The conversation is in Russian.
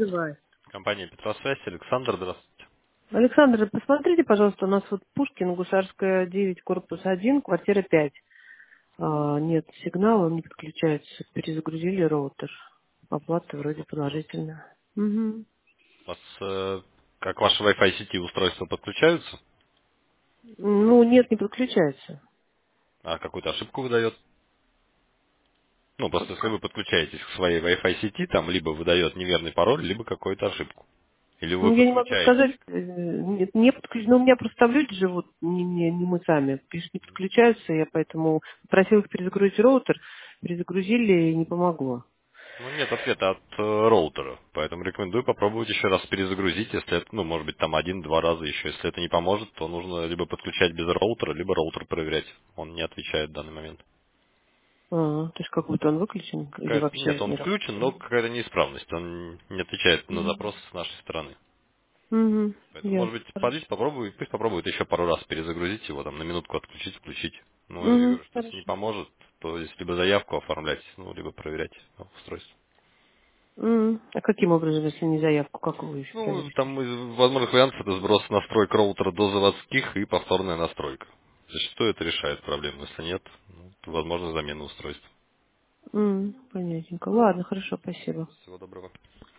Давай. Компания Петросвязь, Александр, здравствуйте. Александр, посмотрите, пожалуйста, у нас вот Пушкин, Гусарская, 9, корпус 1, квартира 5. Нет сигнала, он не подключается. Перезагрузили роутер. Оплата вроде положительная. Угу. У вас, как ваши Wi-Fi сети устройства подключаются, Ну, нет, не подключается. а какую-то ошибку выдает? Ну, просто если вы подключаетесь к своей Wi-Fi сети, там либо выдает неверный пароль, либо какую-то ошибку. Или вы Ну, я не могу подключаетесь. сказать, нет, не подключено. У меня просто там люди живут, не мы сами. Пишут, не подключаются, я поэтому попросил их перезагрузить роутер. Перезагрузили и не помогло. Ну, нет ответа от роутера, поэтому рекомендую попробовать еще раз перезагрузить, если это, ну, может быть, там один-два раза еще. Если это не поможет, то нужно либо подключать без роутера, либо роутер проверять. Он не отвечает в данный момент. То есть как будто он выключен или Нет, вообще он не включен, работает? но какая-то неисправность. Он не отвечает на запрос с нашей стороны. Угу. Поэтому, может Ясно. быть, Хорошо. подождите, попробуй, пусть попробует еще пару раз перезагрузить его, там, на минутку отключить, включить. Ну, я Угу. говорю, что если не Хорошо. поможет, то есть либо заявку оформлять, ну, либо проверять устройство. А каким образом, если не заявку, как вы еще Ну, проверите? там из возможных вариантов это сброс настроек роутера до заводских и повторная настройка. Зачастую это решает проблему. Если нет, ну, то возможно замена устройства. Понятненько. Ладно, хорошо, спасибо. Всего доброго.